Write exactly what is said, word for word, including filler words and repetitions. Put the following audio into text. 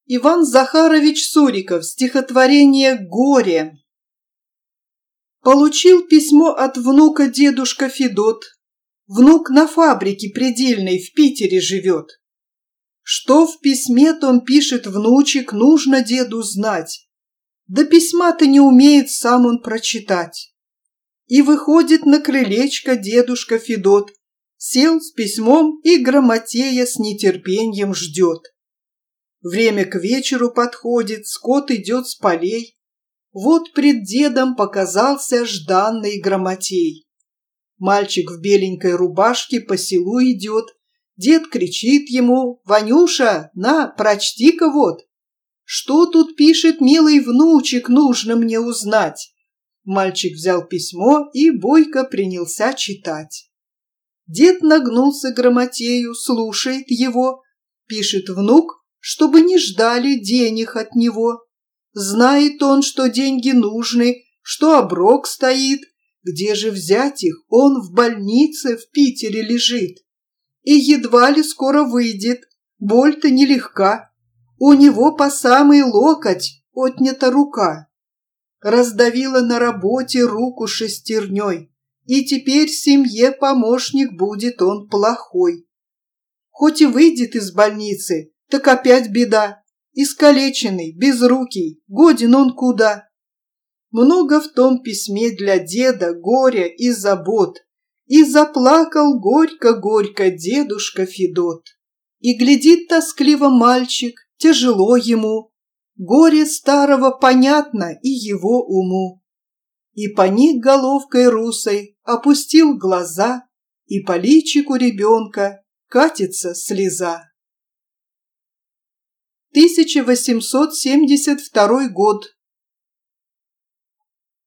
Иван Захарович Суриков. Стихотворение «Горе». Получил письмо от внука дедушка Федот. Внук на фабрике предельной в Питере живет. Что в письме том пишет внучек, нужно деду знать. Да письма-то не умеет сам он прочитать. И выходит на крылечко дедушка Федот, сел с письмом и грамотея с нетерпением ждет. Время к вечеру подходит, скот идет с полей. Вот пред дедом показался жданный грамотей. Мальчик в беленькой рубашке по селу идет. Дед кричит ему: «Ванюша, на, прочти-ка вот! Что тут пишет милый внучек, нужно мне узнать!» Мальчик взял письмо и бойко принялся читать. Дед нагнулся к грамотею, слушает его. Пишет внук, чтобы не ждали денег от него. Знает он, что деньги нужны, что оброк стоит. Где же взять их? Он в больнице в Питере лежит. И едва ли скоро выйдет, боль-то нелегка. У него по самый локоть отнята рука. Раздавила на работе руку шестерней, и теперь семье помощник будет он плохой. Хоть и выйдет из больницы, так опять беда. Искалеченный, безрукий, годен он куда? Много в том письме для деда горя и забот, и заплакал горько-горько дедушка Федот. И глядит тоскливо мальчик, тяжело ему, горе старого понятно и его уму. И поник головкой русой, опустил глаза, и по личику ребенка катится слеза. тысяча восемьсот семьдесят второй год.